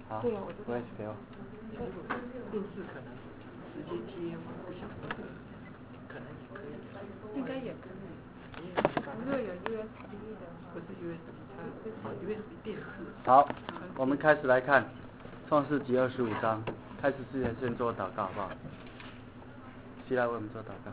好， 对啊，我知道。 给我。 电视可能直接接，我不晓得，可能也可以。 应该也可以。如果有 USB 的话。 不是 USB， 它USB 电视。 好，我们开始来看创世纪25章。开始之前先做祷告，好不好？希来为我们做祷告。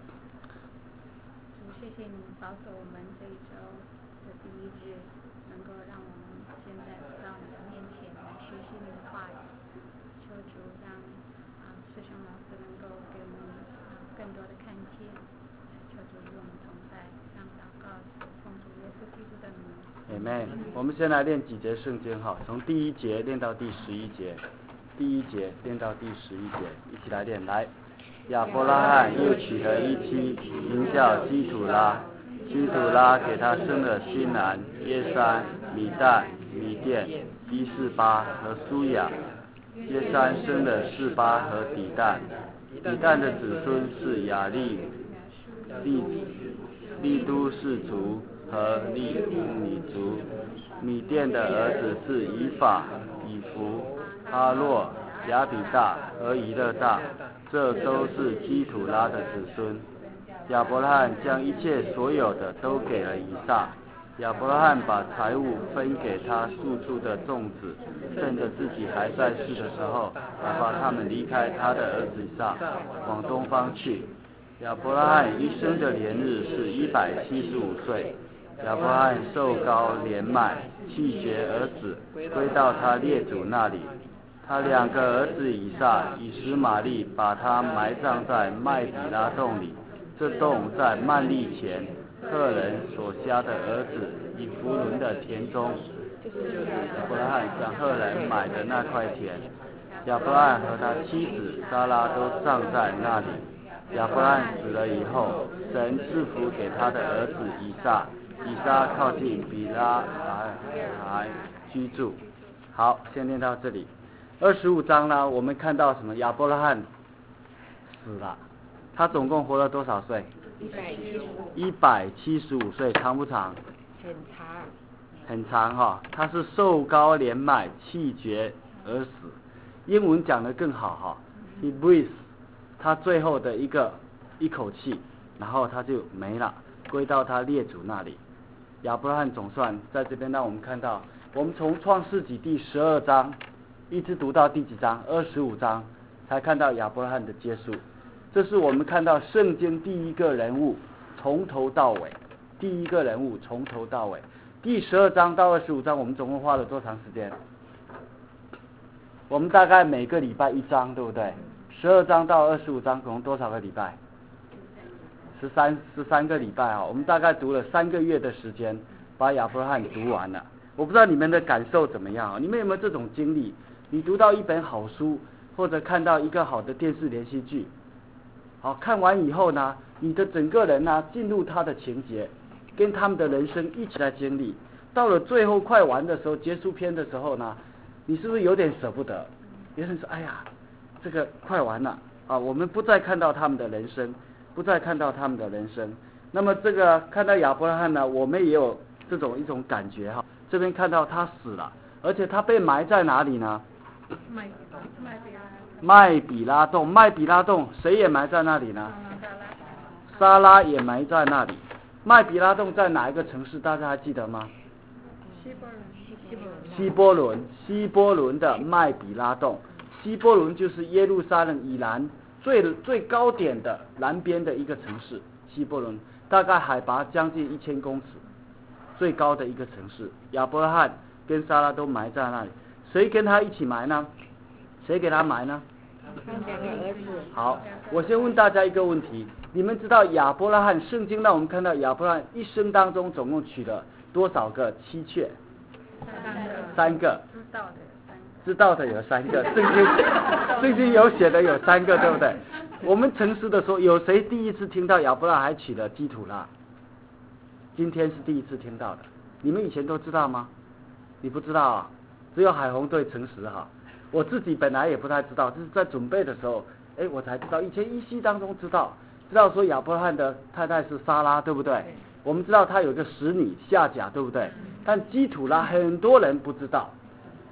主，谢谢你保守我们这一周的第一日，能够让我们现在到你的面前来学习你的话语。求主让师兄老师能够给我们更多的看见。求主与我们同在，让祷告是奉主耶稣基督的名。 Amen。我们先来练几节圣经哈，从第1节练到第11节，第1节练到第11节，一起来练。来，亚伯拉罕又娶了一妻，名叫基土拉。基土拉给他生了新兰、耶山、米旦、米甸、伊示巴和苏雅。耶山生了示巴和底旦。底旦的子孙是亚利都氏族和利米族。米甸的儿子是以法、以弗、阿洛、亚比大和以勒大，这都是基土拉的子孙。亚伯拉罕将一切所有的都给了以撒。亚伯拉罕把财物分给他宿处的众子，趁着自己还在世的时候，打发他们离开他的儿子以撒，往东方去。亚伯拉罕一生的年日是175岁。亚伯拉罕寿高年迈，气绝而死，归到他列祖那里。他2个儿子以撒、以实玛利把他埋葬在麦比拉洞里。这洞在曼利前赫人所辖的儿子以弗伦的田中，亚伯拉罕向赫人买的那块田。亚伯拉罕和他妻子撒拉都葬在那里。亚伯拉罕死了以后，神赐福给他的儿子以撒。以撒靠近比拉来居住。好，先念到这里。25章呢，我们看到什么？亚伯拉罕死了。他总共活了多少岁？175岁，长不长？ 很长。 很长哈，他是寿高年迈，气绝而死。英文讲得更好哈 ，He breathes， 他最后的一口气，然后他就没了，归到他列祖那里。亚伯拉罕总算在这边让我们看到，我们从创世纪第12章一直读到第几章？25章才看到亚伯拉罕的结束。这是我们看到圣经第一个人物从头到尾，第一个人物从头到尾。第12章到25章我们总共花了多长时间？我们大概每个礼拜一章，对不对？12章到25章总共多少个礼拜？13个礼拜啊，我们大概读了3个月的时间，把亚伯拉罕读完了。我不知道你们的感受怎么样啊？你们有没有这种经历？你读到一本好书，或者看到一个好的电视连续剧，好，看完以后呢，你的整个人呢进入他的情节，跟他们的人生一起来经历。到了最后快完的时候，结束篇的时候呢，你是不是有点舍不得？有人说：“哎呀，这个快完了啊，我们不再看到他们的人生。”不再看到他们的人生。那么这个看到亚伯拉罕呢，我们也有一种感觉哈。这边看到他死了，而且他被埋在哪里呢？麦比拉洞。麦比拉洞谁也埋在那里呢？撒拉也埋在那里。麦比拉洞在哪一个城市？大家还记得吗？希波伦的麦比拉洞。希波伦就是耶路撒冷以南最高点的南边的一个城市，希伯伦大概海拔将近1000公尺，最高的一个城市。亚伯拉罕跟撒拉都埋在那里，谁跟他一起埋呢？谁给他埋呢？好，我先问大家一个问题，你们知道亚伯拉罕圣经让我们看到亚伯拉罕一生当中总共娶了多少个妻妾？3个。知道的有3个，圣经有写的有3个，对不对？我们诚实的说，有谁第一次听到亚伯拉罕还娶了基土拉？今天是第一次听到的。你们以前都知道吗？你不知道啊？只有海虹对诚实哈。我自己本来也不太知道，就是在准备的时候，我才知道。以前依稀当中知道说亚伯拉罕的太太是撒拉，对不对？我们知道他有个使女夏甲，对不对？但基土拉很多人不知道。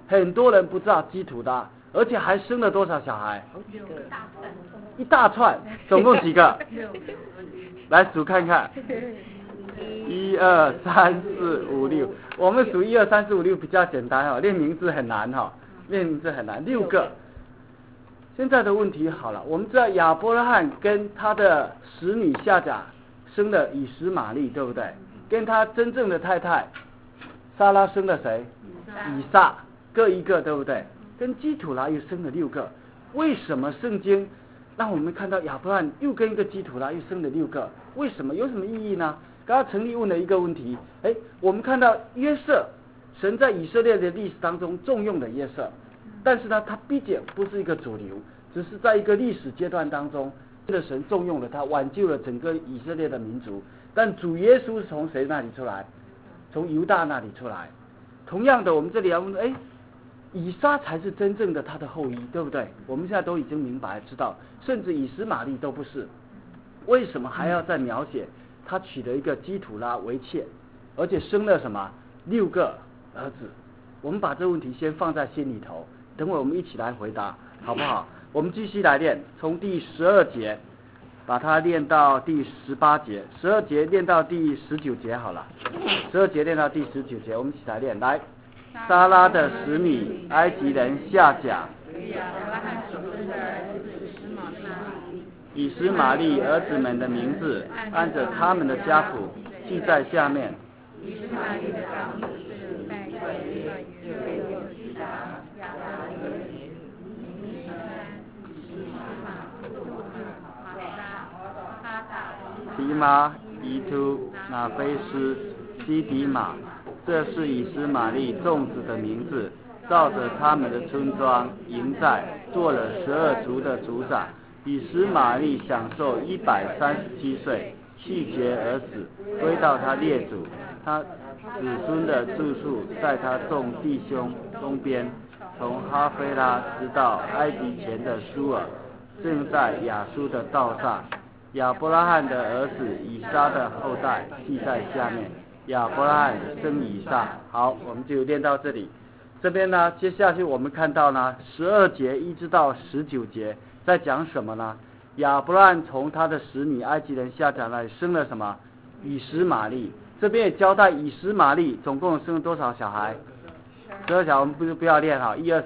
很多人不知道基土拉，而且还生了多少小孩？一大串，总共几个？来数看看。1、2、3、4、5、6，我们数1、2、3、4、5、6比较简单练名字很难练名字很难，6个。现在的问题好了，我们知道亚伯拉罕跟他的使女夏甲生了以实玛利，对不对？跟他真正的太太撒拉生了谁？以撒，各一个，对不对？跟基土拉又生了6个。为什么圣经让我们看到亚伯拉罕又跟一个基土拉又生了6个？为什么？有什么意义呢？刚刚陈立问了一个问题，我们看到约瑟，神在以色列的历史当中重用了约瑟，但是呢，他毕竟不是一个主流，只是在一个历史阶段当中，神重用了他，挽救了整个以色列的民族。但主耶稣是从谁那里出来？从犹大那里出来。同样的，我们这里要问，以撒才是真正的他的后裔，对不对？我们现在都已经明白知道，甚至以实玛利都不是。为什么还要再描写他娶了一个基土拉为妾，而且生了什么6个儿子？我们把这个问题先放在心里头，等会我们一起来回答，好不好？我们继续来练，从第12节把它练到第18节，12节练到第19节好了，12节练到第19节，我们一起来练。来，撒拉的使女埃及人夏甲，以实玛利儿子们的名字按着他们的家谱记在下面。以实玛利的长子是拜约、犹大、亚达耶、尼提玛、伊图、拿菲斯、西底玛，这是以实玛利众子的名字，照着他们的村庄营寨做了12族的族长。以实玛利享受137岁，气绝而死，归到他列祖。他子孙的住处在他众弟兄东边，从哈菲拉直到埃及前的苏尔，正在亚述的道上。亚伯拉罕的儿子以撒的后代记在下面。亚伯拉罕生以撒。好，我们就练到这里。这边呢，接下去我们看到呢，12节一直到19节。在讲什么呢？亚伯拉罕从他的使女埃及人夏甲那里生了什么？以实玛利。这边也交代以实玛利总共生了多少小孩？12小孩，我们不要练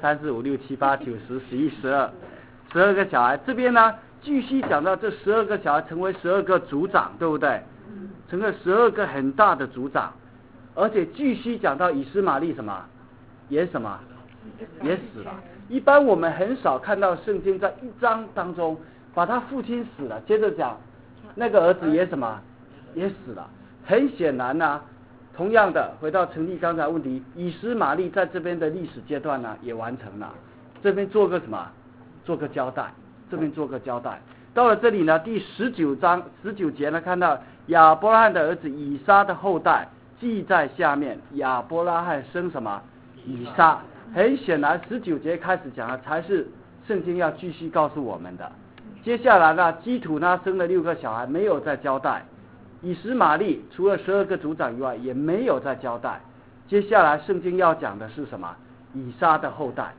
1、2、3、4、5、6、7、8、9、10、11、12个小孩。这边呢，继续讲到这12个小孩成为12个族长，对不对？成了12个很大的族长，而且继续讲到以实玛利什么？也死了。一般我们很少看到圣经在1章当中把他父亲死了，接着讲那个儿子也死了。很显然呢，同样的回到陈立刚才问题，以实玛利在这边的历史阶段呢也完成了。这边做个什么？做个交代。到了这里呢，第19节呢，看到亚伯拉罕的儿子以撒的后代记在下面。亚伯拉罕生什么？以撒。很显然19节开始讲的才是圣经要继续告诉我们的。接下来呢，基土呢生了6个小孩，没有再交代。以实玛利除了12个族长以外，也没有再交代。接下来圣经要讲的是什么？以撒的后代。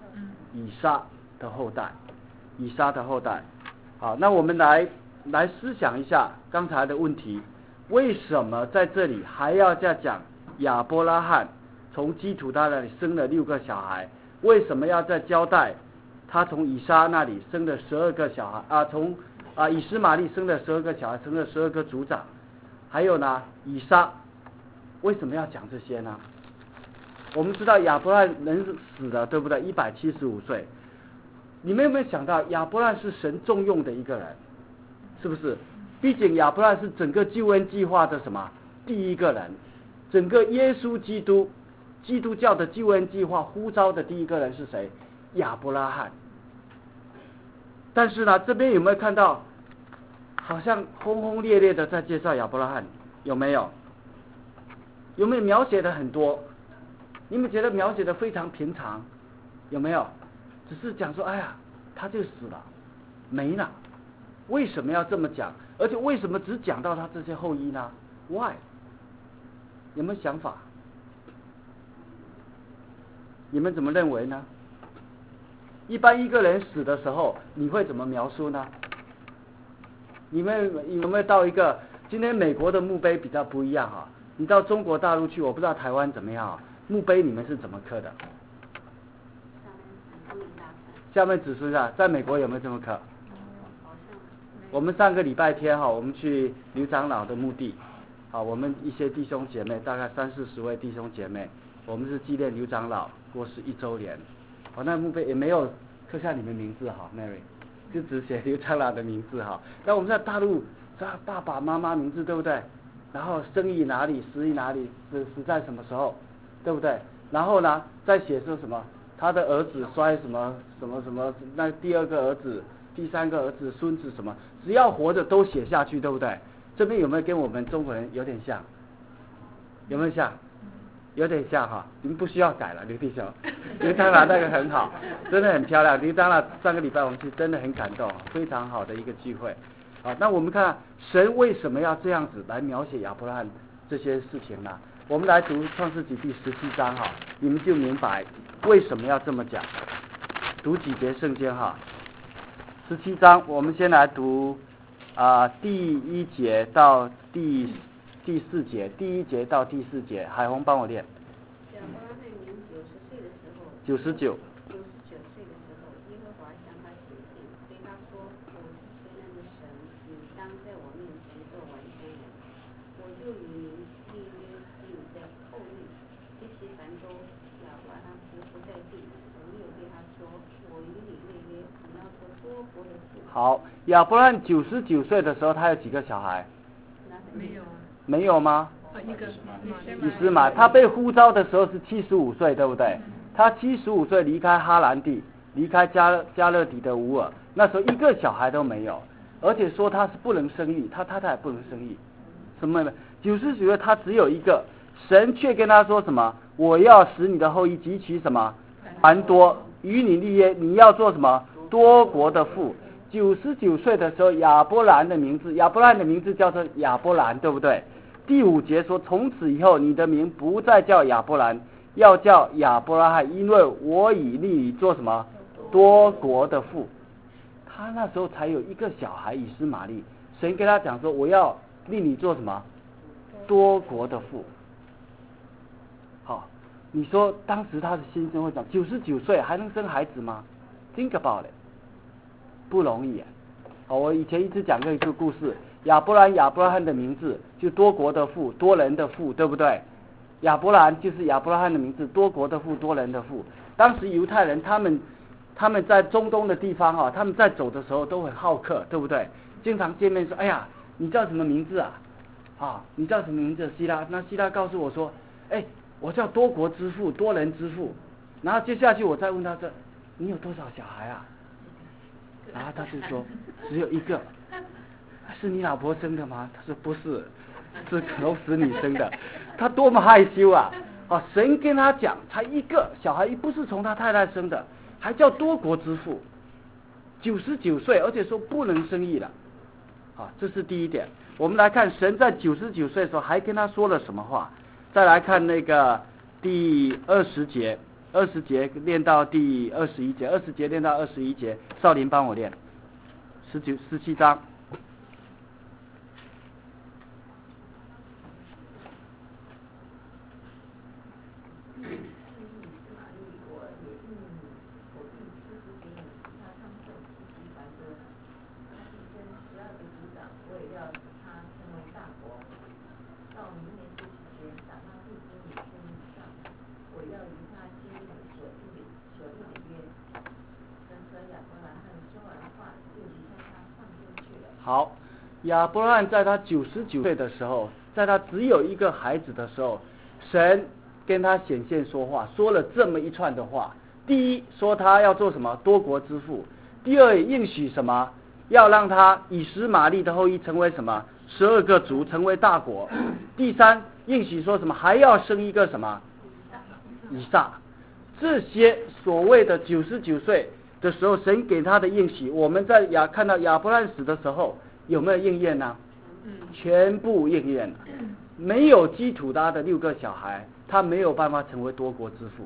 好，那我们来思想一下刚才的问题，为什么在这里还要再讲亚伯拉罕从基土他那里生了6个小孩？为什么要再交代他从以撒那里生了12个小孩从以实玛利生了12个小孩，生了12个族长？还有呢，以撒为什么要讲这些呢？我们知道亚伯拉罕人死了，对不对？175岁。你们有没有想到亚伯拉罕是神重用的一个人？是不是？毕竟亚伯拉罕是整个救恩计划的什么？第一个人。整个耶稣基督教的救恩计划呼召的第一个人是谁？亚伯拉罕。但是呢，这边有没有看到好像轰轰烈烈的在介绍亚伯拉罕？有没有？有没有描写的很多？你们觉得描写的非常平常？有没有？只是讲说，哎呀，他就死了，没了。为什么要这么讲？而且为什么只讲到他这些后裔呢 ？Why？ 有没有想法？ 你们怎么认为呢？一般一个人死的时候，你会怎么描述呢？你们有没有到一个，今天美国的墓碑比较不一样啊？你到中国大陆去，我不知道台湾怎么样啊？墓碑你们是怎么刻的？下面指出一下，在美国有没有这么刻？我们上个礼拜天我们去刘长老的墓地，我们一些弟兄姐妹，大概30-40位弟兄姐妹，我们是纪念刘长老过世1周年。那墓碑也没有刻下你们名字Mary， 就只写刘长老的名字那我们在大陆，爸爸妈妈名字对不对？然后生于哪里，死于哪里，死在什么时候，对不对？然后呢，再写说什么他的儿子摔什么，那第2个儿子、第3个儿子、孙子什么，只要活着都写下去，对不对？这边有没有跟我们中国人有点像？有没有像？有点像你们不需要改了，刘弟兄，刘长老那个很好，真的很漂亮。刘长老上个礼拜我们去真的很感动，非常好的一个聚会。那我们看神为什么要这样子来描写亚伯拉罕这些事情呢？我们来读创世纪第17章你们就明白为什么要这么讲。读几节圣经17章，我们先来读第1节到第4节，第1节到第4节，海红帮我念。 亚伯拉罕年90岁的时候 ，99 岁的时候，耶和华向他显现，对他说：“我是全能的神，你当在我面前做完全人。我就与你立约，使你的后裔极其繁多。”亚伯拉罕匍匐在地，神又对他说：“我与你立约，你要做多国的父。” 好，亚伯拉罕99岁的时候，他有几个小孩？没有吗？以斯玛，他被呼召的时候是75岁，对不对？他75岁离开哈兰地，离开加勒底的乌尔，那时候一个小孩都没有，而且说他是不能生育，他太太也不能生育，什么？99岁他只有一个，神却跟他说什么？我要使你的后裔极其什么？繁多，与你立约，你要做什么？多国的父。99岁的时候，亚伯兰的名字叫做亚伯兰，对不对？第5节说，从此以后你的名不再叫亚伯兰，要叫亚伯拉罕，因为我已立你做什么？多国的父。他那时候才有一个小孩以斯玛利，神跟他讲说，我要立你做什么？多国的父。好，你说当时他的心声会讲，99岁还能生孩子吗？ Think about it， 不容易我以前一直讲过一个故事，亚伯拉罕的名字就多国的父，多人的父，对不对？亚伯兰就是亚伯拉罕的名字，多国的父，多人的父。当时犹太人他们在中东的地方他们在走的时候都很好客，对不对？经常见面说，哎呀，你叫什么名字你叫什么名字？希拉。那希拉告诉我说，我叫多国之父，多人之父。然后接下去我再问他说，你有多少小孩啊？然后他就说只有一个。是你老婆生的吗？他说不是，是克罗斯你生的。他多么害羞神跟他讲，才一个小孩，不是从他太太生的，还叫多国之父，99岁，而且说不能生育了这是第一点。我们来看神在99岁的时候还跟他说了什么话。再来看那个第20节练到第21节，20节练到21节，少林帮我练17章。好，亚伯拉罕在他99岁的时候，在他只有一个孩子的时候，神跟他显现说话，说了这么一串的话。第一，说他要做什么？多国之父。第二，应许什么？要让他以实玛利的后裔成为什么？12个族，成为大国。第三，应许说什么？还要生一个什么？以撒。这些所谓的99岁的时候，神给他的应许，我们在看到亚伯拉罕死的时候，有没有应验呢？全部应验了。没有基土他的6个小孩，他没有办法成为多国之父，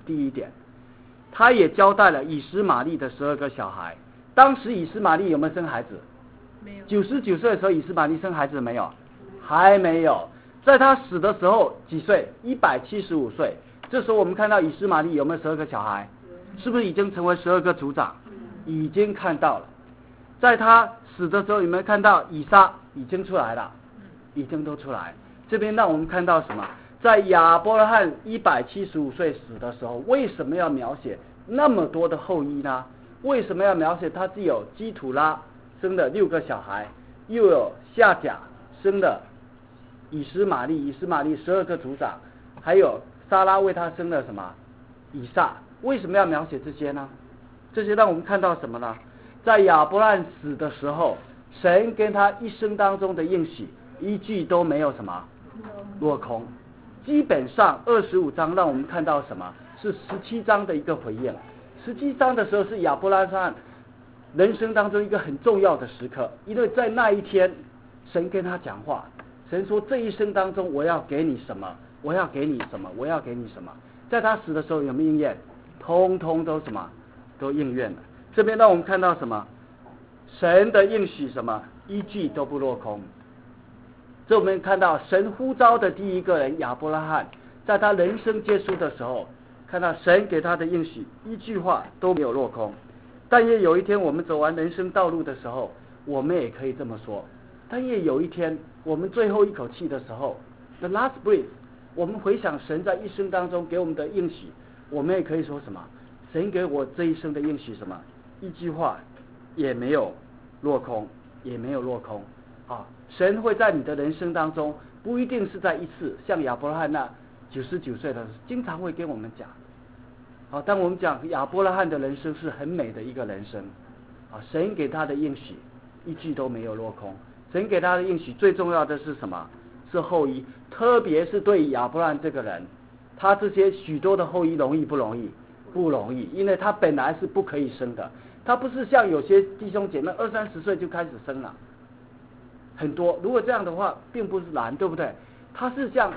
第一点。他也交代了以实玛利的12个小孩。当时以实玛利有没有生孩子？ 没有。 99岁的时候，以实玛利生孩子没有？还没有。在他死的时候几岁？175岁。这时候我们看到以实玛利有没有12个小孩？是不是已经成为12个族长？已经看到了。在他死的时候有没有看到以撒已经出来了？已经都出来。这边让我们看到什么？在亚伯拉罕175岁死的时候，为什么要描写那么多的后裔呢？为什么要描写他既有基土拉生的6个小孩，又有夏甲生的以实玛利12个族长，还有撒拉为他生了什么？以撒。为什么要描写这些呢？这些让我们看到什么呢？在亚伯拉罕死的时候，神跟他一生当中的应许一句都没有什么落空。基本上25章让我们看到什么？是17章的一个回应。17章的时候是亚伯拉罕人生当中一个很重要的时刻，因为在那一天神跟他讲话，神说这一生当中我要给你什么，我要给你什么，我要给你什么。在他死的时候有没有应验？通通都什么？都应验了。这边让我们看到什么？神的应许什么？一句都不落空。这我们看到神呼召的第一个人亚伯拉罕，在他人生结束的时候，看到神给他的应许一句话都没有落空。但也有一天我们走完人生道路的时候，我们也可以这么说。但也有一天我们最后一口气的时候 ，the last breath， 我们回想神在一生当中给我们的应许，我们也可以说什么？神给我这一生的应许什么？一句话也没有落空，也没有落空。啊，神会在你的人生当中，不一定是在一次，像亚伯拉罕那99岁的时候，经常会跟我们讲。好，当我们讲亚伯拉罕的人生是很美的一个人生，啊，神给他的应许一句都没有落空。神给他的应许最重要的是什么？是后裔，特别是对亚伯拉罕这个人，他这些许多的后裔容易不容易？不容易，因为他本来是不可以生的，他不是像有些弟兄姐妹20-30岁就开始生了。很多，如果这样的话，并不是难，对不对？他是像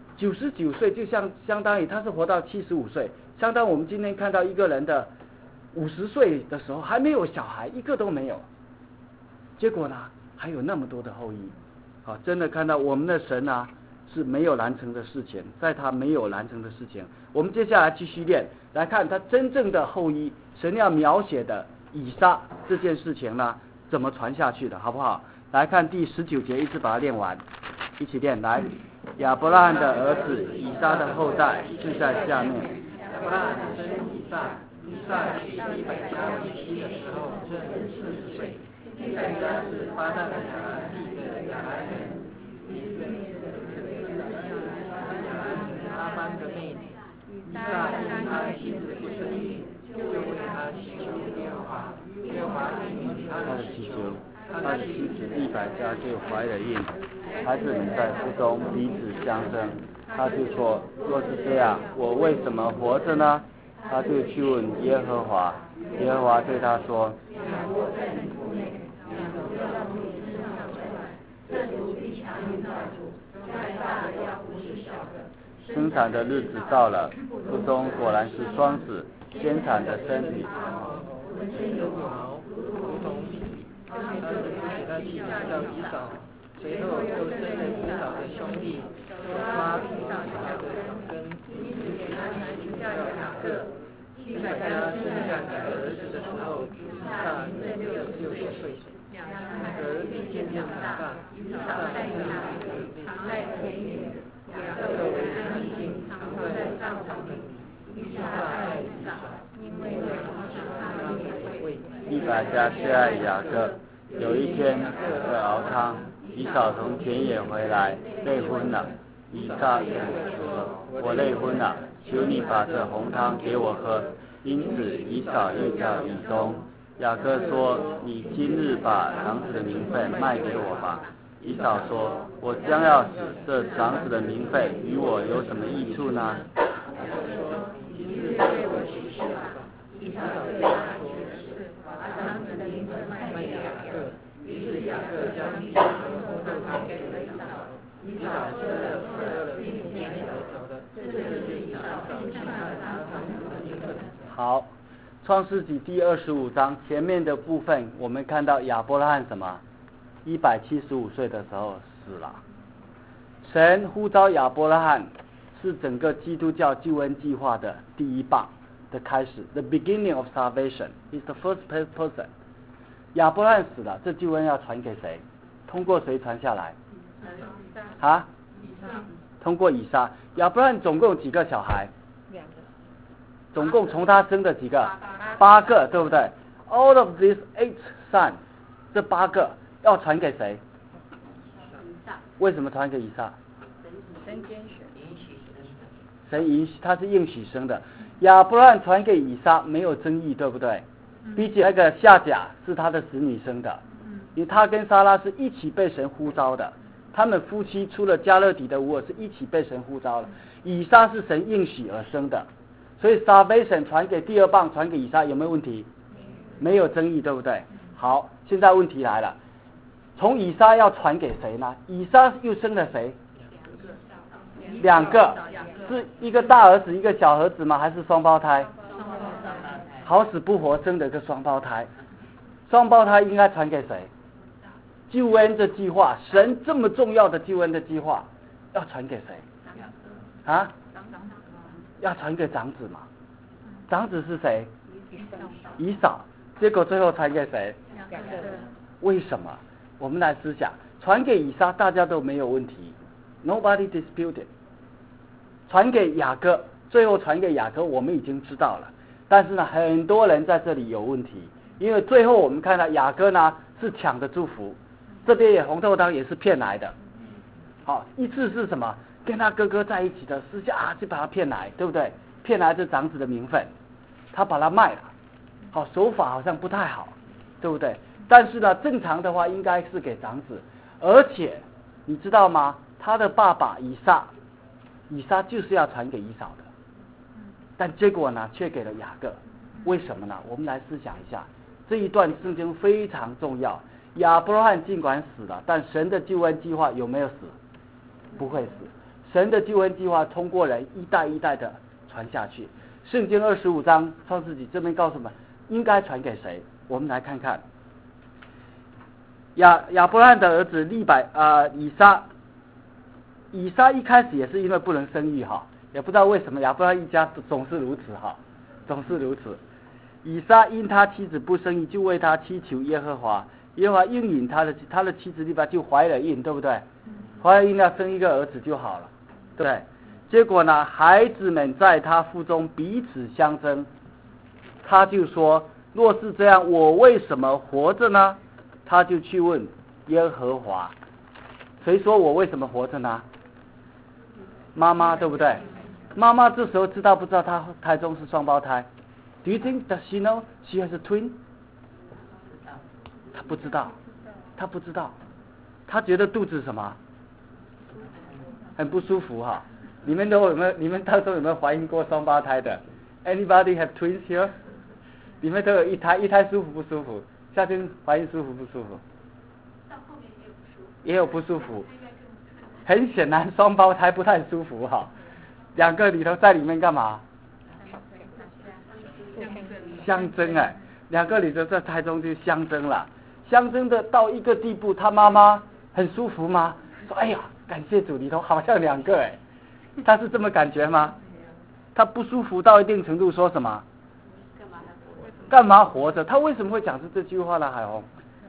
99岁，就相当于他是活到75岁，相当我们今天看到一个人的50岁的时候还没有小孩，一个都没有。结果呢，还有那么多的后裔，啊，真的看到我们的神啊是没有难成的事情，在他没有难成的事情。我们接下来继续练，来看他真正的后裔，神要描写的以撒这件事情呢，怎么传下去的，好不好？来看第19节，一直把它练完，一起练。来，亚伯拉罕的儿子以撒的后代就在下面。 亚伯拉罕生以撒，以撒娶利百加为妻的时候正40岁。利百加是巴旦亚兰地的亚兰人，以色列的亚兰人拉班的妹妹。以撒因他妻子不生育，就为他祈求耶和华，耶和华应允他的祈求。 他的妻子利百加就怀了孕，孩子们在腹中彼此相争，他就说：若是这样，我为什么活着呢？他就去问耶和华，耶和华对他说：生产的日子到了，腹中果然是双子，先产的身体浑身有毛，如同皮。他就给他妻子叫以扫，随后又生了以扫的兄弟抓以扫的脚跟，因此给他名叫雅各。利百加生两个儿子的时候，以撒正60岁，两个儿子渐渐长大，以扫带着雅各藏在田野，雅各为人安静，藏在帐篷里。以撒爱以扫，因为从小他的美味。 利百加却爱雅各。有一天在熬汤，以扫从田野回来，累昏了。以撒对我说：我累昏了，求你把这红汤给我喝。因此以扫又叫以东。雅各说：你今日把长子的名分卖给我吧。以扫说：我将要死，这长子的名分与我有什么益处呢？ 今日对我起誓吧。以扫对他说：把长子的名分卖给雅各。于是雅各将一小盒红豆汤给了以扫。以扫吃了，并甜甜的，这就是以扫献上他长子的好，创世纪第25章前面的部分，我们看到亚伯拉罕什么？175岁的时候死了。神呼召亚伯拉罕，是整个基督教救恩计划的第一棒的开始 ，the beginning of salvation is the first person。亚伯拉罕死了，这救恩要传给谁？通过谁传下来？啊？通过以撒。亚伯拉罕总共有几个小孩？总共从他生的几个？8个，对不对 ？All of these 8 sons， 这8个要传给谁？为什么传给以撒？神允许，他是应许生的。亚伯拉罕传给以撒没有争议，对不对？比起那个夏甲是他的使女生的，因为他跟撒拉是一起被神呼召的，他们夫妻除了加勒底的乌尔是一起被神呼召的。以撒是神应许而生的，所以 salvation 传给第二棒，传给以撒有没有问题？没有争议，对不对？好，现在问题来了，从以撒要传给谁呢？以撒又生了谁？2个，是一个大儿子一个小儿子吗？还是双胞胎？好死不活生了个双胞胎，双胞胎应该传给谁？救恩的计划，神这么重要的救恩的计划，要传给谁？啊？要传给长子嘛？长子是谁？以扫。结果最后传给谁？为什么？我们来思想，传给以撒大家都没有问题 ，nobody disputed。传给雅各，最后传给雅各，我们已经知道了。但是呢，很多人在这里有问题，因为最后我们看到雅各呢是抢的祝福，这边也红豆汤也是骗来的。好，一次是什么？跟他哥哥在一起的私下就把他骗来，对不对？骗来这长子的名分，他把他卖了。好，手法好像不太好，对不对？但是呢，正常的话应该是给长子，而且你知道吗？他的爸爸以撒就是要传给以扫的，但结果呢，却给了雅各。为什么呢？我们来思想一下，这一段圣经非常重要。亚伯拉罕尽管死了，但神的救恩计划有没有死？不会死。神的救恩计划通过人一代一代的传下去。圣经25章创世纪这边告诉我们，应该传给谁？我们来看看亚伯拉罕的儿子以撒一开始也是因为不能生育哈，也不知道为什么亚伯拉罕一家总是如此哈，总是如此。以撒因他妻子不生育，就为他祈求耶和华，耶和华应允他的妻子利百就怀了孕，对不对？怀了孕要生一个儿子就好了，对不对？结果呢，孩子们在他腹中彼此相争，他就说：若是这样，我为什么活着呢？他就去问耶和华。谁说我为什么活着呢？妈妈，对不对？妈妈这时候知道不知道她胎中是双胞胎 ？Do you think does she know she has a twin？ 她不知道，她不知道，她觉得肚子什么很不舒服哈。你们当中有没有怀孕过双胞胎的 ？Anybody have twins here？ 你们都有一胎舒服不舒服？夏天怀孕舒服不舒服？ 到后面也有不舒服。很显然双胞胎不太舒服哈，2个里头在里面干嘛？相争哎，2个里头在胎中就相争了，相争的到一个地步，他妈妈很舒服吗？说哎呀，感谢主，里头好像2个哎，他是这么感觉吗？他不舒服到一定程度，说什么？干嘛活着？他为什么会讲出这句话呢？海红？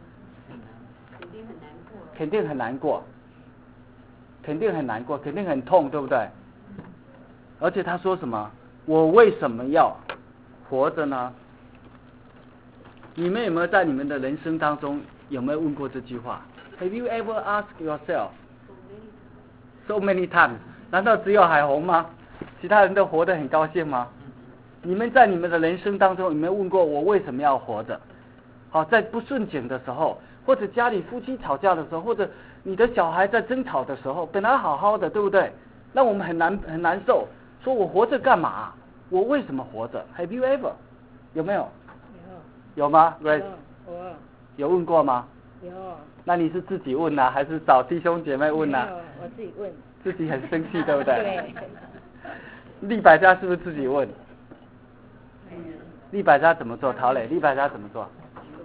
肯定很难过，肯定很难过，肯定很痛，对不对？而且他说什么？我为什么要活着呢？你们有没有在你们的人生当中有没有问过这句话 ？Have you ever asked yourself so many times？ 难道只有海红吗？其他人都活得很高兴吗？你们在你们的人生当中有没有问过我为什么要活着？好，在不顺境的时候，或者家里夫妻吵架的时候，或者你的小孩在争吵的时候，本来好好的，对不对？让我们很难受，说我活着干嘛？我为什么活着 ？Have you ever？ 有没有？有吗 ？Grace？ 有问过吗？ 有。 那你是自己问呢，还是找弟兄姐妹问呢？ 我自己问。 自己很生气，对不对？ 对。 利百家是不是自己问？ 利百加怎么做？陶磊，利百加怎么做？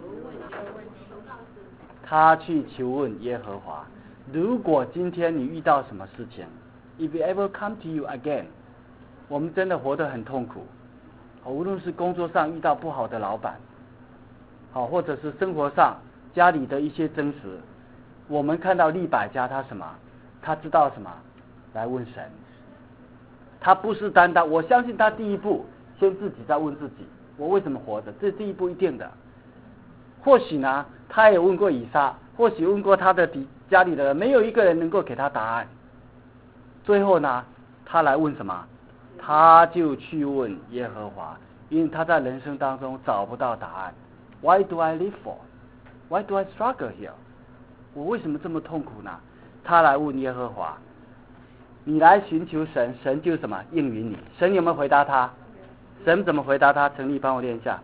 他去求问耶和华。如果今天你遇到什么事情 ，If it ever come to you again， 我们真的活得很痛苦。无论是工作上遇到不好的老板，好，或者是生活上家里的一些争执，我们看到利百加他什么？他知道什么？来问神。他不是单单，我相信他第一步先自己在问自己，我为什么活着？这是第一步一定的。或许呢，他也问过以撒，或许问过他的家里的人，没有一个人能够给他答案。最后呢，他来问什么？他就去问耶和华，因为他在人生当中找不到答案。Why do I live for? Why do I struggle here? 我为什么这么痛苦呢？他来问耶和华，你来寻求神，神就什么应允你。神有没有回答他？神怎么回答他？陈立帮我念一下。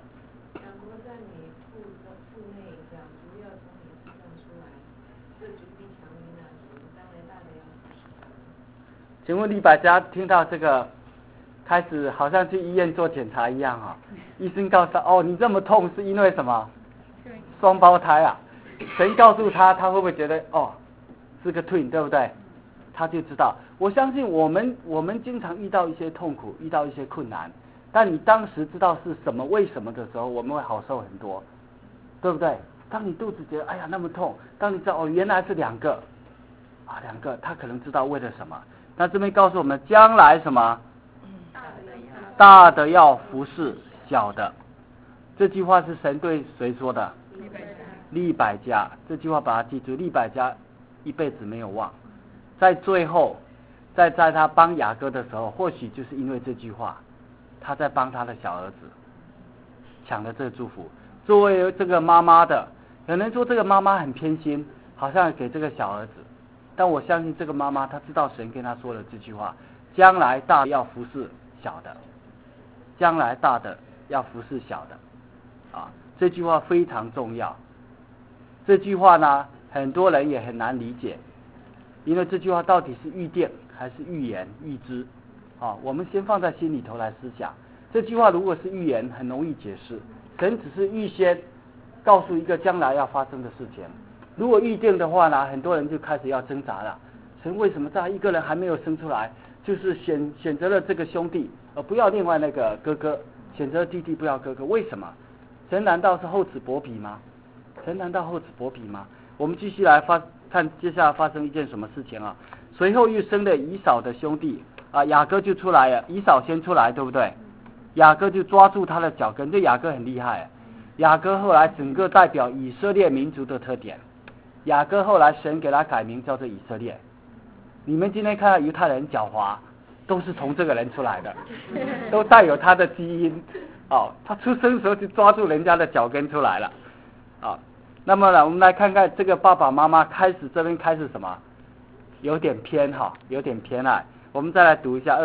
请问利百加听到这个，开始好像去医院做检查一样啊，医生告诉他，哦，你这么痛是因为什么？双胞胎啊。神告诉他，他会不会觉得哦，是个 twin， 对不对？他就知道。我相信我们经常遇到一些痛苦，遇到一些困难，但你当时知道是什么为什么的时候，我们会好受很多，对不对？当你肚子觉得哎呀那么痛，当你知道哦原来是两个，他可能知道为了什么。那这边告诉我们，将来什么？大的要服侍小的。这句话是神对谁说的？利百加。这句话把它记住，利百加一辈子没有忘。在最后，在他帮雅各的时候，或许就是因为这句话，他在帮他的小儿子抢了这个祝福。作为这个妈妈的，有人说这个妈妈很偏心，好像给这个小儿子。但我相信这个妈妈，她知道神跟她说了这句话：将来大的要服侍小的，将来大的要服侍小的。这句话非常重要。这句话呢，很多人也很难理解，因为这句话到底是预定还是预言预知？我们先放在心里头来思想。这句话如果是预言，很容易解释，神只是预先告诉一个将来要发生的事情。如果预定的话呢，很多人就开始要挣扎了。神为什么在一个人还没有生出来，就是选择了这个兄弟，而不要另外那个哥哥，选择弟弟不要哥哥？为什么？神难道是厚此薄彼吗？神难道厚此薄彼吗？我们继续来看接下来发生一件什么事情啊？随后又生了以扫的兄弟雅各就出来了，以扫先出来，对不对？雅各就抓住他的脚跟，这雅各很厉害。雅各后来整个代表以色列民族的特点。雅各后来神给他改名叫做以色列。你们今天看到犹太人狡猾，都是从这个人出来的，都带有他的基因。他出生的时候就抓住人家的脚跟出来了。那么呢，我们来看看这个爸爸妈妈这边开始什么？有点偏有点偏爱。我们再来读一下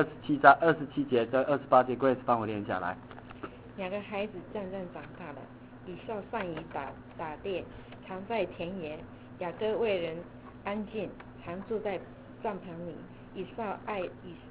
27节跟28节 ，Grace 帮我念下来。 两个孩子渐渐长大了，以扫善于打猎，常在田野。雅各为人安静，常住在帐篷里。以撒爱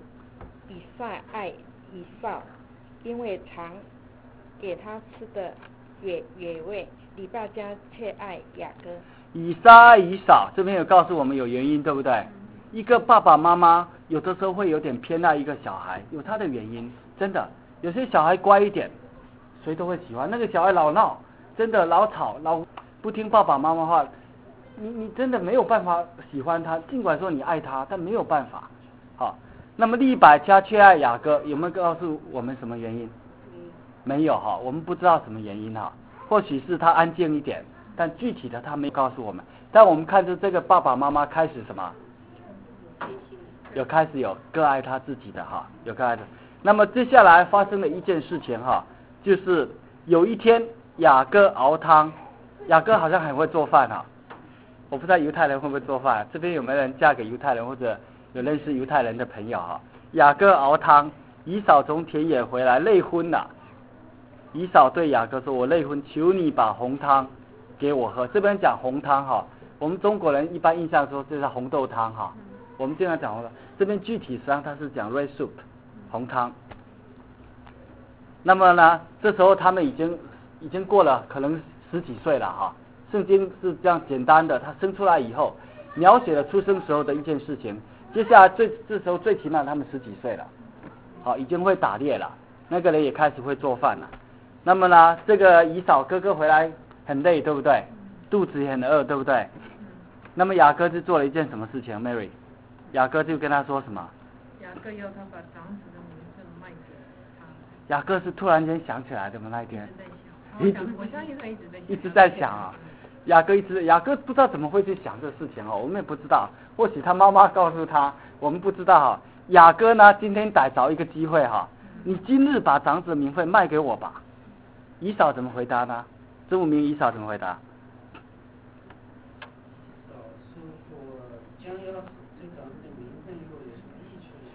以扫，因为常给他吃的野味。利百加却爱雅各。 以撒爱以扫，这边有告诉我们有原因，对不对？一个爸爸妈妈有的时候会有点偏爱一个小孩，有他的原因。真的，有些小孩乖一点，谁都会喜欢；那个小孩老闹，真的老吵，老不听爸爸妈妈话，你真的没有办法喜欢他。尽管说你爱他，但没有办法。那么利百加却爱雅各，有没有告诉我们什么原因？没有我们不知道什么原因或许是他安静一点，但具体的他没告诉我们。但我们看出这个爸爸妈妈开始什么？开始有各爱他自己的有各爱的。那么接下来发生了一件事情就是有一天雅各熬汤。雅各好像很会做饭我不知道犹太人会不会做饭，这边有没有人嫁给犹太人或者有认识犹太人的朋友雅各熬汤，以扫从田野回来累昏了。以扫对雅各说：“我累昏，求你把红汤给我喝。”这边讲红汤我们中国人一般印象说这是红豆汤我们经常讲红豆。这边具体实际上它是讲 red soup 红汤。 那么呢，这时候他们已经过了可能10几岁了哈。圣经是这样简单的，他生出来以后描写了出生时候的一件事情。接下来这时候最起码他们10几岁了，好，已经会打猎了，那个人也开始会做饭了。那么呢，这个以扫哥哥回来很累，对不对？肚子也很饿，对不对？那么雅各就做了一件什么事情 ？Mary， 雅各就跟他说什么？ 雅各要他把长子的名分卖给他。 雅各是突然间想起来的吗？那一天？ 我相信他一直在想。 一直在想啊。雅各不知道怎么会去想这事情哦，我们也不知道，或许他妈妈告诉他，我们不知道哈。雅各呢，今天逮着一个机会哈，你今日把长子的名分卖给我吧。以扫怎么回答呢？这不明以扫怎么回答？ 扫说我将要死，这长子的名分又有什么益处呢？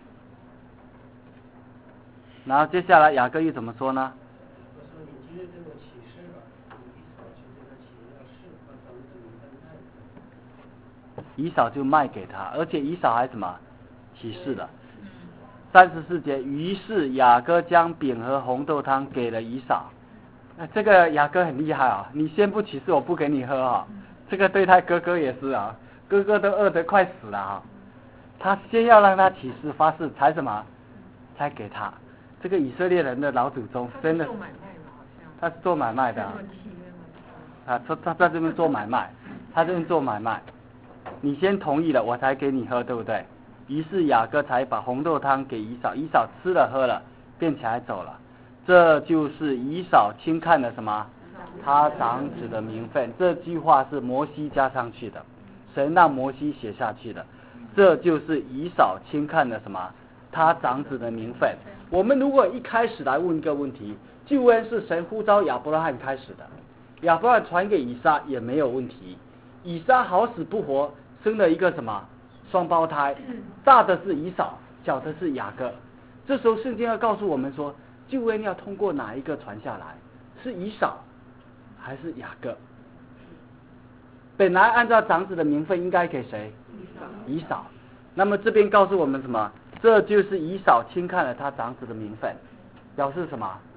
然后接下来雅各又怎么说呢？ 我说你今日对我起誓吧，以扫就对他起了誓，把长子的名分卖给以扫就卖给他，而且以扫还什么起誓了。34节，于是雅各将饼和红豆汤给了以扫。这个雅各很厉害啊，你先不起誓，我不给你喝啊。这个对待哥哥也是啊，哥哥都饿得快死了啊，他先要让他起誓发誓才什么，才给他。这个以色列人的老祖宗真的，他是做买卖的啊，他在这边做买卖，他这边做买卖，你先同意了，我才给你喝，对不对？于是雅各才把红豆汤给以扫，以扫吃了喝了，便起来走了。这就是以扫轻看了什么？他长子的名分。这句话是摩西加上去的，神让摩西写下去的。这就是以扫轻看了什么？他长子的名分。我们如果一开始来问一个问题，救恩是神呼召亚伯拉罕开始的，亚伯拉罕传给以撒也没有问题。以撒好死不活生了一个什么双胞胎，大的是以扫，小的是雅各。这时候圣经要告诉我们说，救恩要通过哪一个传下来？是以扫还是雅各？本来按照长子的名分应该给谁？以扫。那么这边告诉我们什么？这就是以扫轻看了他长子的名分，表示什么？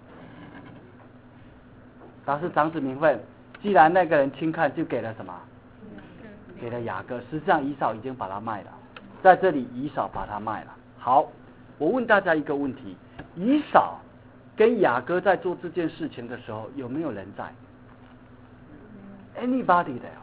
表示长子名分。既然那个人轻看，就给了什么？给了雅各。实际上以扫已经把他卖了，在这里以扫把他卖了。好，我问大家一个问题：以扫跟雅各在做这件事情的时候，有没有人在 ？Anybody there？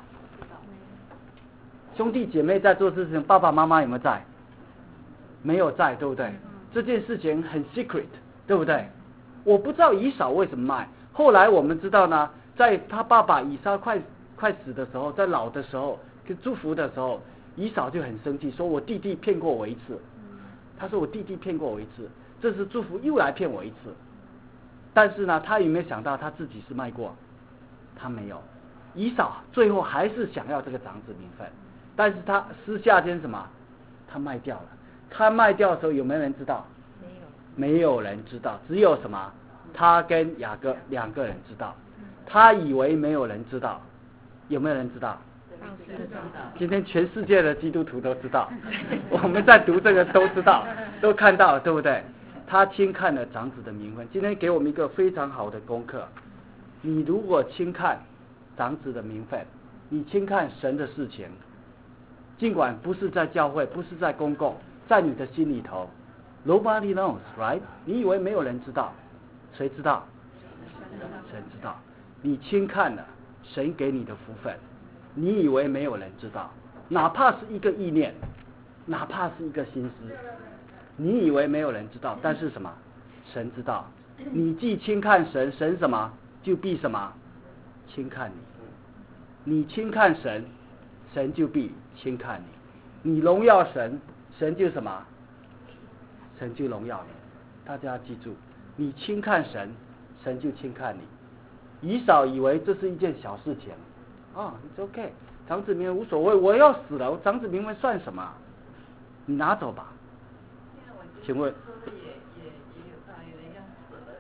兄弟姐妹在做事情，爸爸妈妈有没有在？没有在，对不对？这件事情很 secret， 对不对？我不知道以扫为什么卖。后来我们知道呢，在他爸爸以撒快死的时候，在老的时候跟祝福的时候，以扫就很生气，说我弟弟骗过我一次。他说我弟弟骗过我一次，这次祝福又来骗我一次。但是呢，他有没有想到他自己是卖过？他没有。以扫最后还是想要这个长子名分，但是他私下间什么？他卖掉了。他卖掉的时候有没有人知道？没有人知道，只有什么？他跟雅各2个人知道。他以为没有人知道，有没有人知道？今天全世界的基督徒都知道，我们在读这个都知道，都看到了，对不对？他轻看了长子的名分。今天给我们一个非常好的功课，你如果轻看长子的名分，你轻看神的事情，尽管不是在教会，不是在公共，在你的心里头 ，Nobody knows, right？ 你以为没有人知道，谁知道？神知道。你轻看了神给你的福分，你以为没有人知道，哪怕是一个意念，哪怕是一个心思，你以为没有人知道，但是什么？神知道。你既轻看神，神什么就必什么轻看你。你轻看神，神就必轻看你。你荣耀神，神就什么？神就荣耀你。大家要记住，你轻看神，神就轻看你。以扫以为这是一件小事情，it's okay， 长子名分无所谓，我要死了，长子名分算什么？你拿走吧。请问？ 也有道理，人家死了，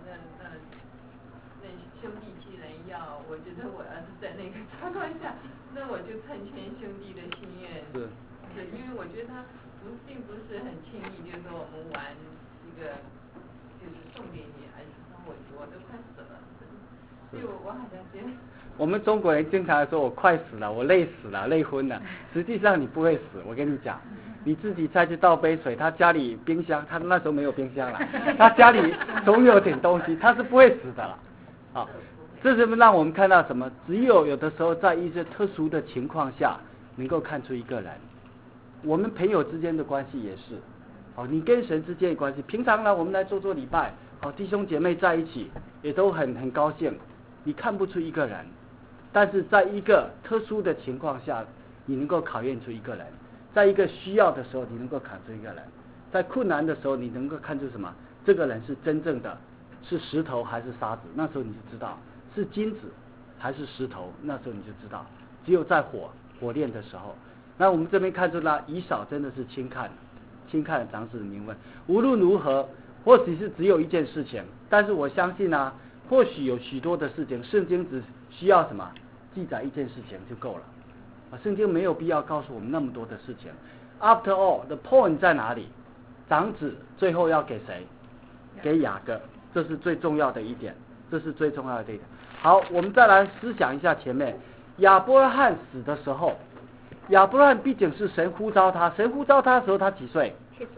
那兄弟既然要，我觉得我要是在那个状况下，那我就成全兄弟的心愿。 是， 因为我觉得他并不是很轻易，就是说我们玩一个就是送给你，还是说我都快死了，所以我好像觉得。 我们中国人经常说我快死了，我累死了，累昏了。实际上你不会死，我跟你讲，你自己再去倒杯水，他家里冰箱，他那时候没有冰箱了，他家里总有点东西，他是不会死的了。好，这是让我们看到什么？只有的时候在一些特殊的情况下，能够看出一个人。我们朋友之间的关系也是，好，你跟神之间的关系，平常呢我们来做礼拜，好，弟兄姐妹在一起也都很高兴，你看不出一个人。但是在一个特殊的情况下，你能够考验出一个人；在一个需要的时候，你能够看出一个人；在困难的时候，你能够看出什么？这个人是真正的，是石头还是沙子？那时候你就知道是金子还是石头。那时候你就知道，只有在火炼的时候。那我们这边看出呢，以扫真的是轻看了长子的名分。无论如何，或许是只有一件事情，但是我相信呢，或许有许多的事情，圣经只需要什么？记载一件事情就够了。圣经没有必要告诉我们那么多的事情。After all, the point 在哪里？长子最后要给谁？给雅各，这是最重要的一点，这是最重要的一点。好，我们再来思想一下前面亚伯拉罕死的时候，亚伯拉罕毕竟是神呼召他，神呼召他的时候他几岁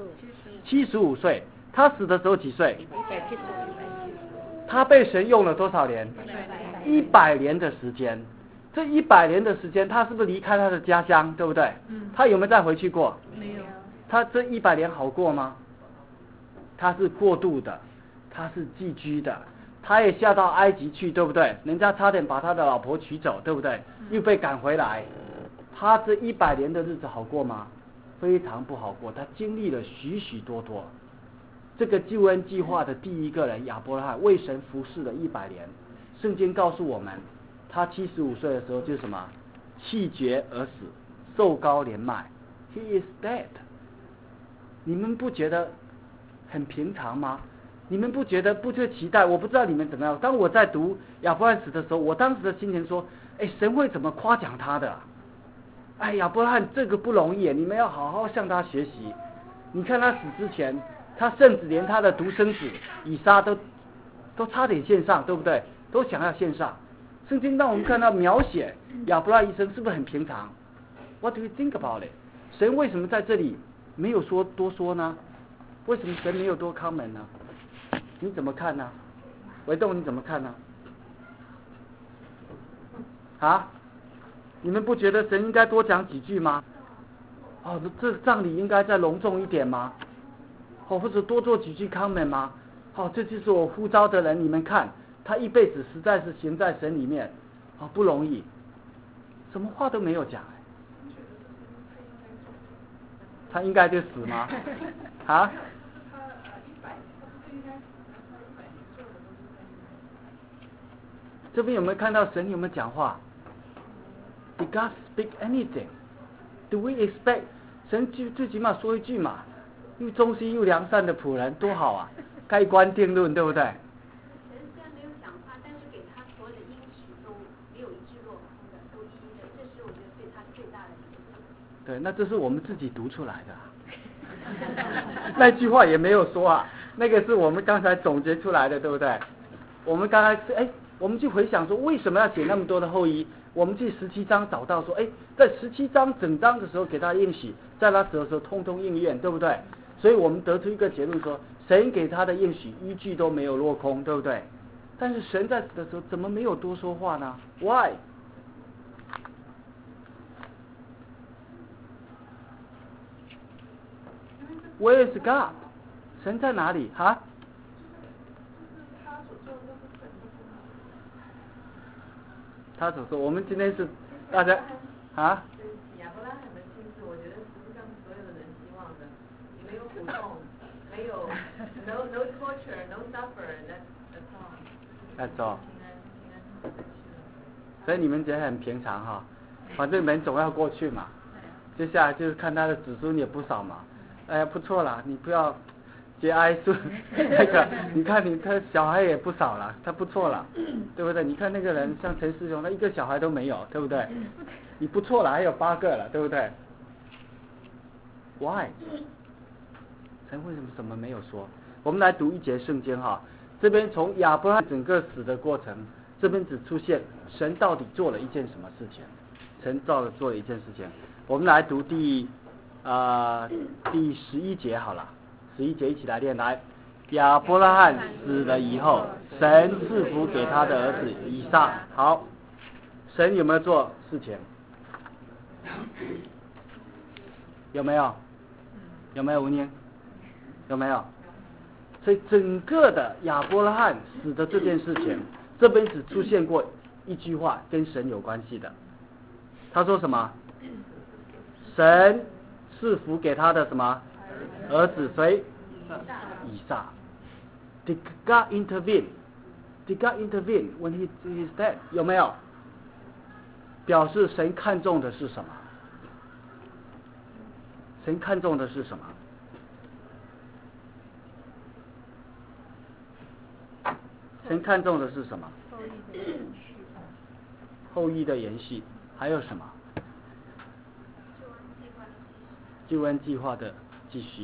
？75岁。他死的时候几岁？他被神用了多少年？100年的时间。这100年的时间，他是不是离开他的家乡，对不对？他有没有再回去过？ 没有。 他这100年好过吗？他是过渡的，他是寄居的，他也下到埃及去，对不对？人家差点把他的老婆娶走，对不对？又被赶回来。他这100年的日子好过吗？非常不好过，他经历了许许多多。这个救恩计划的第一个人亚伯拉罕为神服侍了100年。圣经告诉我们，他75岁的时候就是什么？气绝而死，受膏连麦。He is dead。你们不觉得很平常吗？你们不觉得不就期待？我不知道你们怎么样。当我在读亚伯拉罕死的时候，我当时的心情说：神会怎么夸奖他的？亚伯拉罕这个不容易，你们要好好向他学习。你看他死之前，他甚至连他的独生子以撒都差点献上，对不对？都想要献上。圣经让我们看到描写亚伯拉罕一生是不是很平常 ？What do you think about it？ 神为什么在这里没有多说呢？为什么神没有多comment呢？你怎么看呢？维栋你怎么看呢？你们不觉得神应该多讲几句吗？这葬礼应该再隆重一点吗？或者多做几句 comment 吗？这就是我呼召的人，你们看他一辈子实在是行在神里面，不容易，什么话都没有讲。他应该就死吗？这边有没有看到神有没有讲话 ？Did God speak anything? Do we expect 神最起码说一句嘛？又忠心又良善的仆人，多好啊！盖棺定论，对不对？ 神虽然没有讲话，但是给他所有的应许都没有一句落空的，都一一的，这是我觉得对他最大的一个。 对，那这是我们自己读出来的。那句话也没有说啊，那个是我们刚才总结出来的，对不对？我们刚才我们去回想说为什么要写那么多的后衣？我们去17章找到说，在17章整章的时候给他应许，在他死的时候通通应验，对不对？所以我们得出一个结论说，神给他的应许一句都没有落空，对不对？但是神在死的时候怎么没有多说话呢 ？Why？ Where is God？ 神在哪里？他所说，我们今天是大家亚伯拉罕的亲自，我觉得实际上所有的人希望的，你没有苦痛，没有 no torture, no suffer, that's all. 所以你们觉得很平常哈，反正人总要过去嘛。接下来就是看他的子孙也不少嘛。不错啦，你不要节哀顺那个，你看他小孩也不少了，他不错了，对不对？你看那个人像陈师兄，他一个小孩都没有，对不对？你不错了，还有8个了，对不对 ？Why？ 神为什么没有说？ 我们来读一节圣经哈。这边从亚伯拉罕整个死的过程，这边只出现神到底做了一件什么事情？神做了一件事情。我们来读第11节好了，11节一起来念来。亚伯拉罕死了以后，神赐福给他的儿子以撒。好，神有没有做事情？有没有？有没有吴宁？有没有？所以整个的亚伯拉罕死的这件事情，这边只出现过一句话跟神有关系的。他说什么？神赐福给他的什么儿子？谁？以撒。Did God intervene? Did God intervene when he is dead? 有没有？表示神看重的是什么？神看重的是什么？神看重的是什么？后裔的延续，还有什么？救恩计划的继续。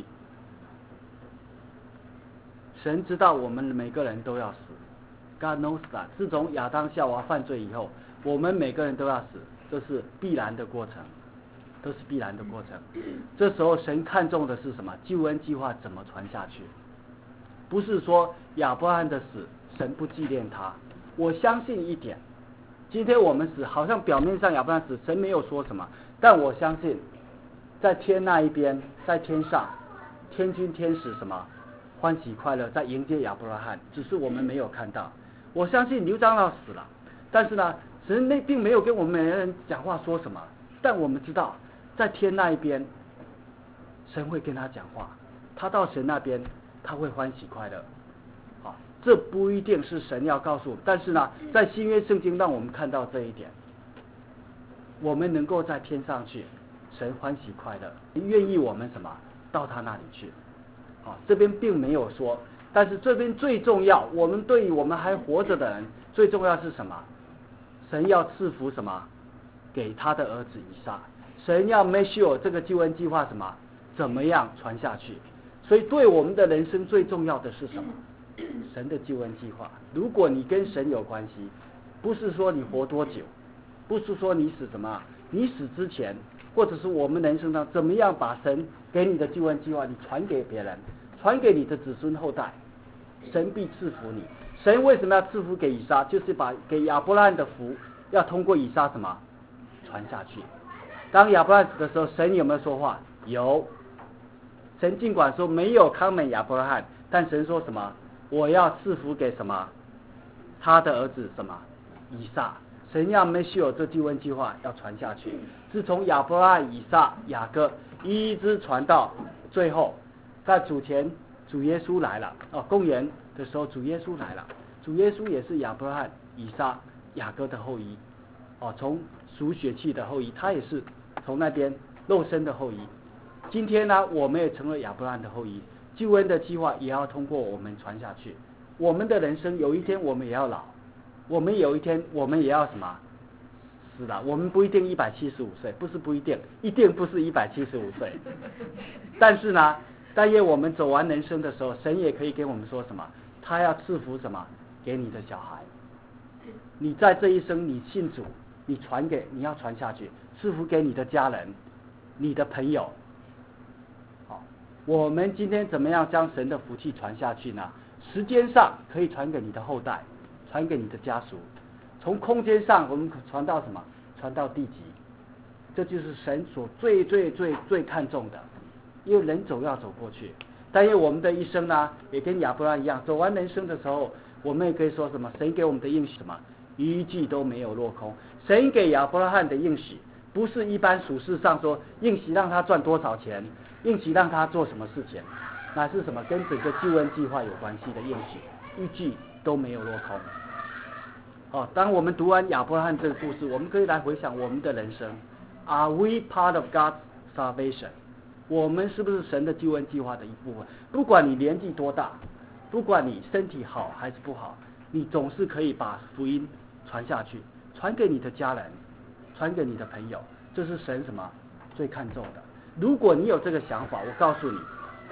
神知道我们每个人都要死 ，God knows that。自从亚当夏娃犯罪以后，我们每个人都要死，这是必然的过程，都是必然的过程。这时候神看重的是什么？救恩计划怎么传下去？不是说亚伯拉罕的死，神不纪念他。我相信一点，今天我们死，好像表面上亚伯拉罕死，神没有说什么，但我相信，在天那一边，在天上，天君天使什么？欢喜快乐在迎接亚伯拉罕，只是我们没有看到。我相信牛长老死了，但是呢，神并没有跟我们每个人讲话说什么，但我们知道，在天那一边，神会跟他讲话，他到神那边，他会欢喜快乐。好，这不一定是神要告诉我们，但是呢，在新约圣经让我们看到这一点，我们能够在天上去，神欢喜快乐，愿意我们什么到他那里去。这边并没有说，但是这边最重要，我们对于我们还活着的人，最重要是什么？神要赐福什么？给他的儿子以撒。神要 make sure 这个救恩计划什么？怎么样传下去？所以对我们的人生最重要的是什么？神的救恩计划。如果你跟神有关系，不是说你活多久，不是说你死什么，你死之前，或者是我们人生上怎么样把神给你的救恩计划你传给别人，传给你的子孙后代，神必赐福你。神为什么要赐福给以撒？就是把给亚伯拉罕的福要通过以撒什么传下去。当亚伯拉罕死的时候，神有没有说话？有。神尽管说没有康美亚伯拉罕，但神说什么？我要赐福给什么？他的儿子什么？以撒。神要 make sure 这救恩计划要传下去，自从亚伯拉罕、以撒、雅各一直传到最后，在主前主耶稣来了公元的时候主耶稣来了，主耶稣也是亚伯拉罕、以撒、雅各的后裔从属血气的后裔，他也是从那边肉身的后裔。今天呢，我们也成了亚伯拉罕的后裔，救恩的计划也要通过我们传下去。我们的人生有一天我们也要老，我们有一天我们也要什么死了。我们不一定175岁，不是不一定，一定不是175岁。但是呢，但愿我们走完人生的时候，神也可以跟我们说什么？他要赐福什么给你的小孩？你在这一生你信主，你要传下去，赐福给你的家人、你的朋友。好，我们今天怎么样将神的福气传下去呢？时间上可以传给你的后代，传给你的家属。从空间上我们传到什么？传到地极。这就是神所最看重的，因为人总要走过去。但愿我们的一生呢，也跟亚伯拉罕一样，走完人生的时候，我们也可以说什么？神给我们的应许什么？一句都没有落空。神给亚伯拉罕的应许，不是一般属世上说应许让他赚多少钱，应许让他做什么事情，那是什么？跟整个救恩计划有关系的应许，一句都没有落空。当我们读完亚伯拉罕这个故事，我们可以来回想我们的人生。Are we part of God's salvation？ 我们是不是神的救恩计划的一部分？不管你年纪多大，不管你身体好还是不好，你总是可以把福音传下去，传给你的家人，传给你的朋友。这是神什么最看重的？如果你有这个想法，我告诉你，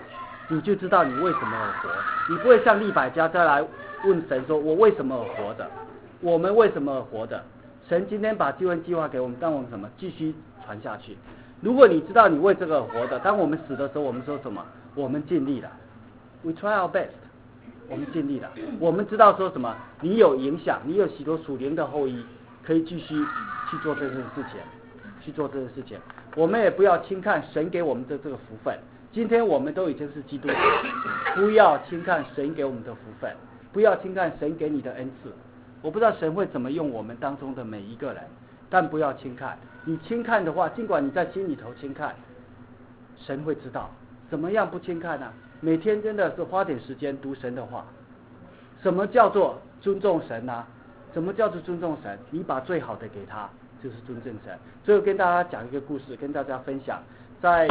你就知道你为什么而活。你不会像利百加再来问神说：“我为什么而活的？我们为什么而活的？”神今天把救恩计划给我们，让我们什么继续传下去。如果你知道你为这个而活的，当我们死的时候，我们说什么？我们尽力了 ，We try our best。我们尽力了，我们知道说什么？你有影响，你有许多属灵的后裔，可以继续去做这件事情，去做这件事情。我们也不要轻看神给我们的这个福分。今天我们都已经是基督徒，不要轻看神给我们的福分，不要轻看神给你的恩赐。我不知道神会怎么用我们当中的每一个人，但不要轻看。你轻看的话，尽管你在心里头轻看，神会知道。怎么样不轻看呢？每天真的是花点时间读神的话。什么叫做尊重神呢？什么叫做尊重神？你把最好的给他，就是尊重神。最后跟大家讲一个故事，跟大家分享。在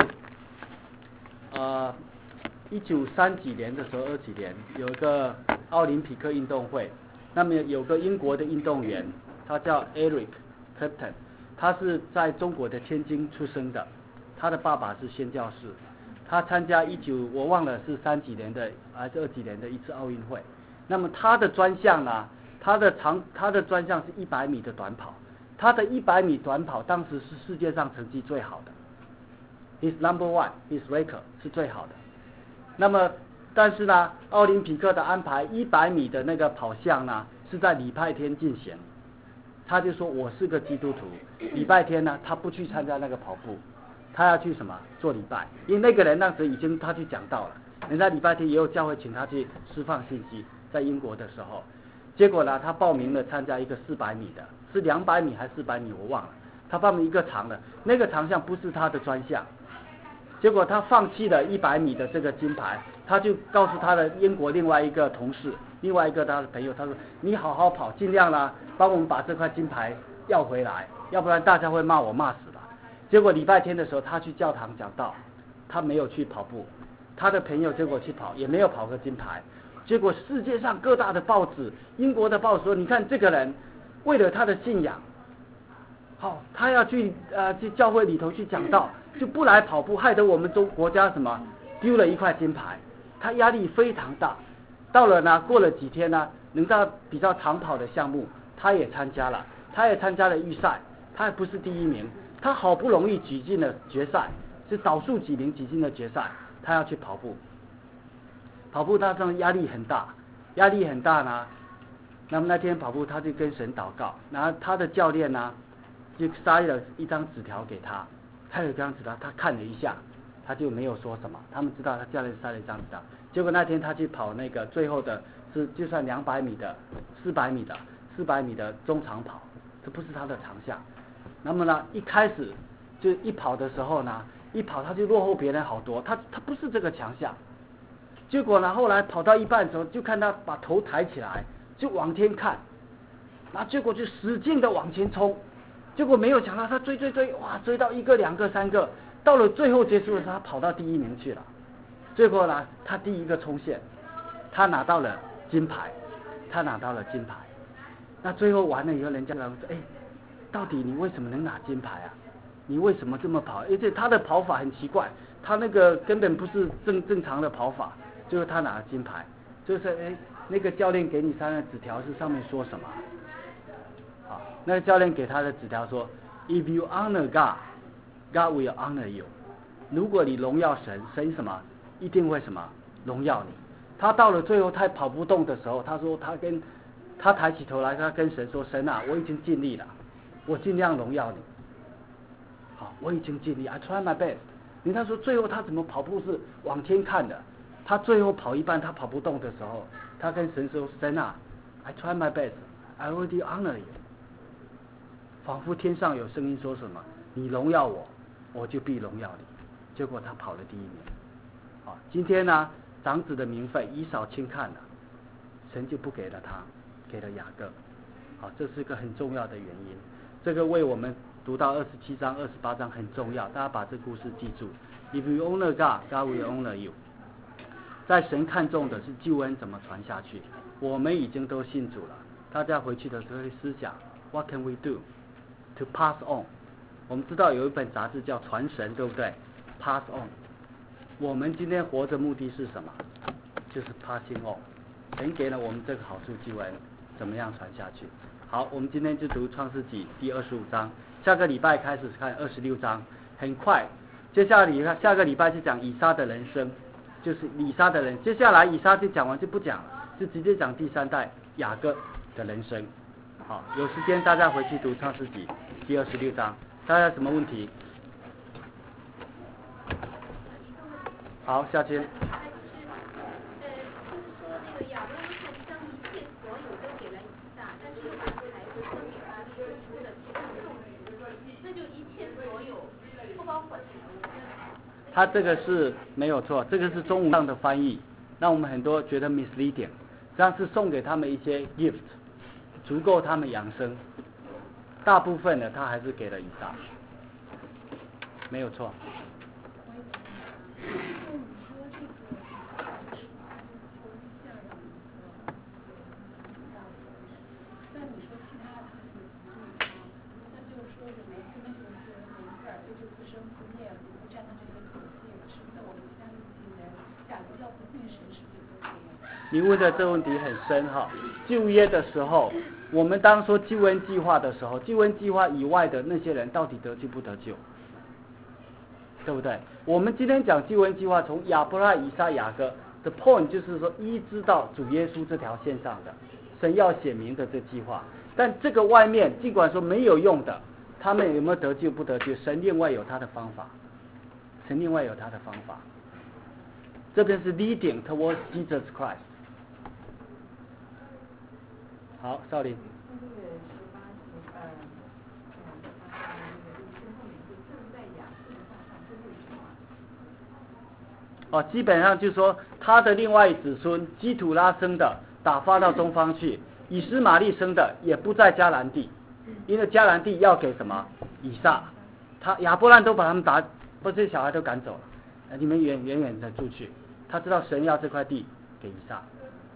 1930几年的时候，20几年有一个奥林匹克运动会，那么有个英国的运动员，他叫 Eric Clapton， 他是在中国的天津出生的，他的爸爸是宣教士。他参加我忘了是30几年的还是20几年的一次奥运会。那么他的专项呢，他的专项是100米的短跑，他的100米短跑当时是世界上成绩最好的 ，his number one his record 是最好的。那么但是呢，奥林匹克的安排100米的那个跑项呢是在礼拜天进行，他就说我是个基督徒，礼拜天呢他不去参加那个跑步。他要去什么做礼拜？因为那个人那时已经他去讲道了，人家礼拜天也有教会请他去释放信息，在英国的时候，结果呢，他报名了参加一个400米的，是200米还是400米我忘了，他报名一个长的，那个长项不是他的专项，结果他放弃了100米的这个金牌，他就告诉他的英国另外一个同事，另外一个他的朋友，他说你好好跑，尽量啦帮我们把这块金牌要回来，要不然大家会骂我骂死了。结果礼拜天的时候，他去教堂讲道，他没有去跑步，他的朋友结果去跑，也没有跑个金牌。结果世界上各大的报纸，英国的报纸说，你看这个人为了他的信仰，好，他要去教会里头去讲道，就不来跑步，害得我们国家什么丢了一块金牌，他压力非常大。到了呢，过了几天呢，能到比较长跑的项目，他也参加了预赛，他还不是第1名。他好不容易挤进了决赛，是少数几名挤进了决赛，他要去跑步。跑步他上压力很大呢。那么那天跑步他就跟神祷告，然后他的教练呢就塞了一张纸条给他，他有一张纸条，他看了一下，他就没有说什么。他们知道他教练塞了一张纸条，结果那天他去跑那个最后的是就算200米的、400米的中长跑，这不是他的长项。那么呢，一开始就一跑的时候呢，一跑他就落后别人好多，他不是这个强项。结果呢，后来跑到一半的时候，就看他把头抬起来，就往天看，然后结果就使劲的往前冲，结果没有想到他追，哇，追到1个、2个、3个，到了最后结束的时候，他跑到第1名去了。结果呢，他第1个冲线，他拿到了金牌。那最后完了以后，人家说，到底你为什么能拿金牌啊？你为什么这么跑？而且他的跑法很奇怪，他那个根本不是正常的跑法，就是他拿了金牌。就是那个教练给你3个纸条是上面说什么？好，那个教练给他的纸条说 ，If you honor God, God will honor you。如果你荣耀神，神什么一定会什么荣耀你。他到了最后他跑不动的时候，他说他抬起头来，他跟神说：“神啊，我已经尽力了。”我尽量荣耀你，好，我已经尽力 ，I try my best。你看说最后他怎么跑步是往天看的？他最后跑一半，他跑不动的时候，他跟神说：“神啊 ，I try my best, I already honor you。”仿佛天上有声音说什么：“你荣耀我，我就必荣耀你。”结果他跑了第1名。好，今天呢，长子的名分以扫轻看了，神就不给了他，给了雅各。好，这是个很重要的原因。这个为我们读到27章、28章很重要，大家把这故事记住。If you honor God, God will honor you。在神看重的是救恩怎么传下去。我们已经都信主了，大家回去的时候会思想 What can we do to pass on？ 我们知道有一本杂志叫《传神》，对不对？ Pass on。 我们今天活着目的是什么？就是 passing on， 神给了我们这个好处救恩，怎么样传下去？好，我们今天就读创世纪第25章，下个礼拜开始看26章，很快。接下来下个礼拜就讲以撒的人生，就是以撒的人。接下来以撒就讲完就不讲了，就直接讲第3代雅各的人生。好，有时间大家回去读创世纪第26章。大家有什么问题？好，下去。 就是说那个亚伯拉罕将一切所有都给了以撒，但是又把孩子分给他生出的其他众子，那就一切所有不包括财物。 他这个是没有错，这个是中文上的翻译，让我们很多觉得 misleading， 这样是送给他们一些 gift， 足够他们养生。大部分的他还是给了以撒，没有错。你问的这个问题很深哈。旧约的时候，我们当说救恩计划的时候，救恩计划以外的那些人到底得救不得救？对不对？我们今天讲救恩计划，从亚伯拉罕、以撒、雅各的 point 就是说一直到主耶稣这条线上的，神要显明的这计划。但这个外面尽管说没有用的，他们有没有得救不得救？神另外有他的方法，神另外有他的方法。这边是 leading towards Jesus Christ。好，少林。基本上就是说他的另外子孙基土拉生的打发到东方去，以实玛利生的也不在迦南地，因为迦南地要给什么？以撒。他亚伯兰都把他们把这些小孩都赶走了，你们远远的住去。他知道神要这块地给以撒。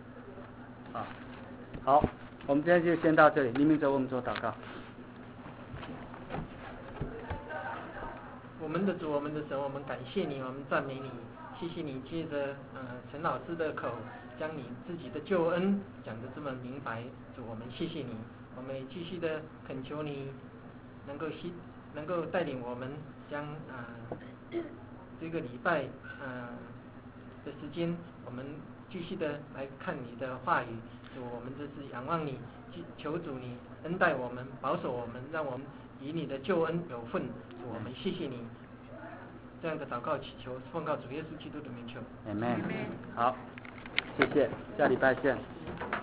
好，我们今天就先到这里。黎明哲，我们做祷告。 我们的主，我们的神，我们感谢你，我们赞美你，谢谢你借着陈老师的口，将你自己的救恩讲得这么明白。主，我们谢谢你，我们也继续的恳求你能够带领我们将这个礼拜的时间，我们继续的来看你的话语。主，我们这是仰望你，求主你恩待我们，保守我们，让我们以你的救恩有份。主，我们谢谢你。这样的祷告祈求，奉告主耶稣基督的名求。 Amen。好，谢谢，下礼拜见。